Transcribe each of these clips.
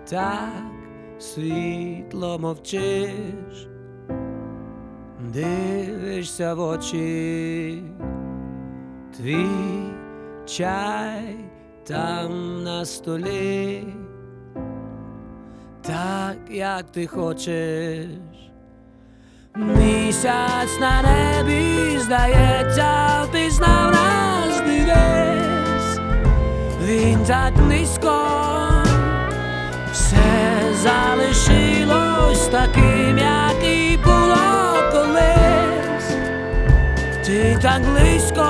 так світло мовчиш, дивишся в очі, твій чай там на столі, так як ти хочеш. Місяць на небі, здається, впізнав нас, дивись, він так низько, все залишилось таким, як і було колись, ти так близько.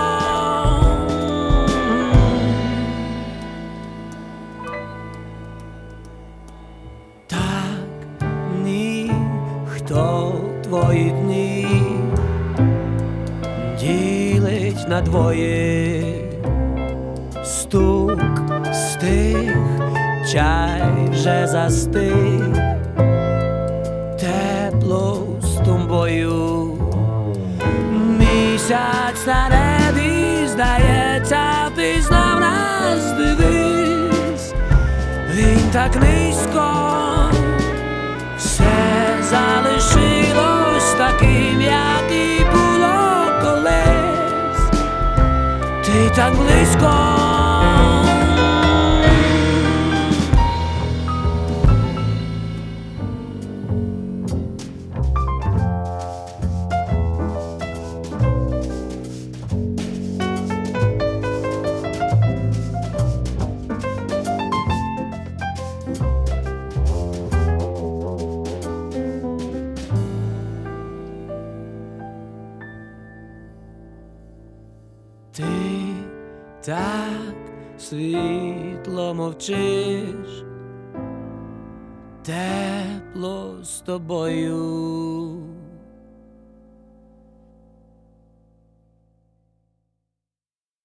Так ніхто твої дні ділить на двоє, стук стих, чай вже застиг, тепло з тобою. Місяць на небі, здається, впізнав нас, дивись, він так низько, все залишилось таким, як і було колись, ти так близько. Ти так світло мовчиш, тепло з тобою.